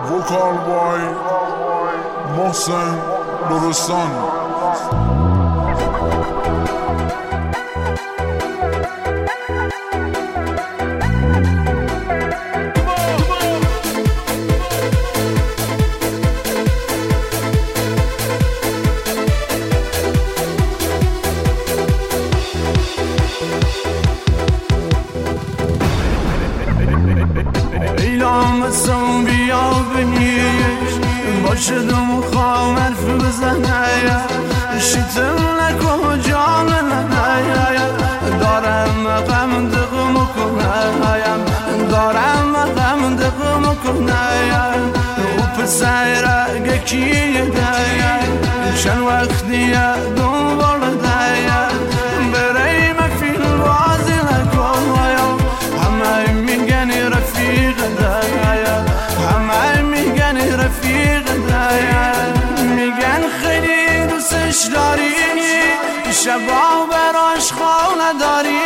وکال بای محسن لرستان. ایلامتم بیا بنیش باشدم خوام حرف بزنه شیطم نکن جان ننه دارم غم دقم کنم دارم غم دقم کنم و پسر گکیه دیه چند وقتیه دنبال دیه بریم فیل بازی نکن همه میگن رفیق دیه همه میگن رفیق دیه میگن خیلی دوستش داری شبا براش خانه داری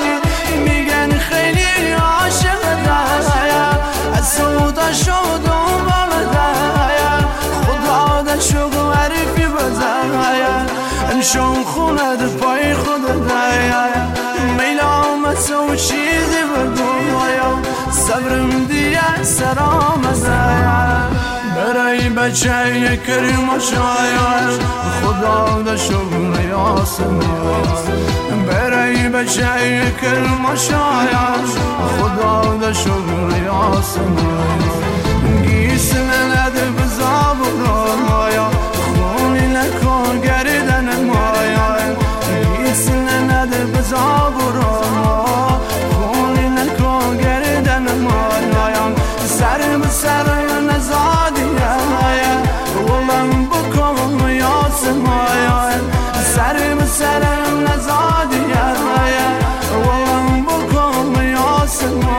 میگن خیلی عاشق دیه از سودا شد دنبال دیه خدا دشو غریفی بزنه انشان خونه ده پای خود دیه میلامت و چیزی بگویم صبرم دیگه سرام ازایم برای بچه کریم شاید خدا ده شغل یاسم برای بچه کریم شاید خدا ده شغل یاسم گیسن نده بزاب رایا خونی نکن گردن مایا گیسن نده بزاب رایا خونی نکن گردن مایا سر به سر نزادیه ولم بکن یاسم سر به سر نزادیه ولم بکن یاسم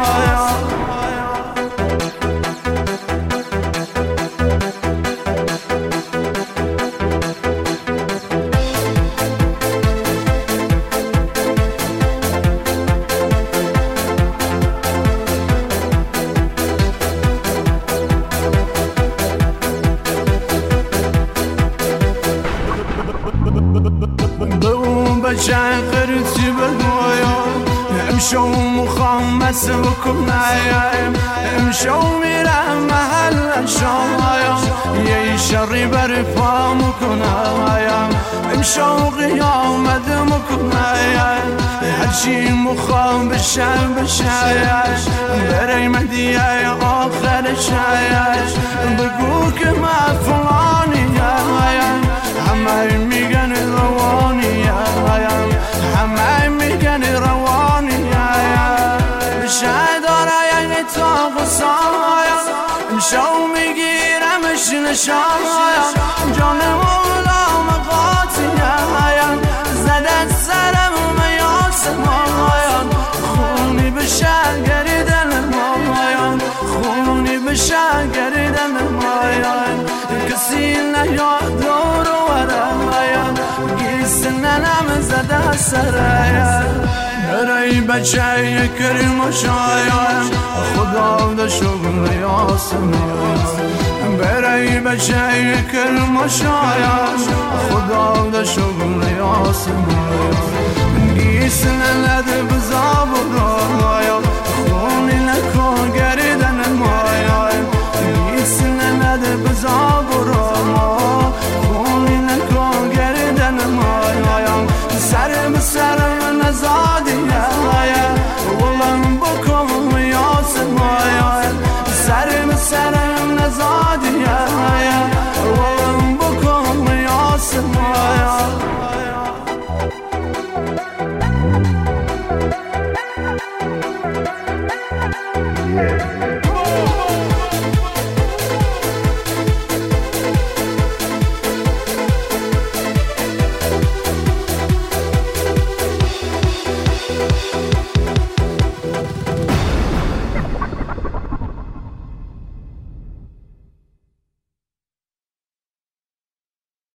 بچه قرتی بگویم امشو مخوام بس بکنم امشو میرم محل شایم یه شری بر پا مکنم امشو قیامت مکنم هرچی مخوام بشم برای مدیه آخر شاید بگو که من فلانی همه میگن روانی همه میگن روانی بشه داره یعنی تا غصایم امشو میگیرمش نشایم جان مولا مقاطیم زدن سرم میاسمایم خونی بشه گریدن مایم خونی بشه گریدن مایم کسی نیاد دور ورایم گیسن نم زده سرایم برای بچه کریم شایم خدا ده شغل یاسم برای بچه کریم شایم خدا ده شغل یاسم گیسن نده بزاب رایم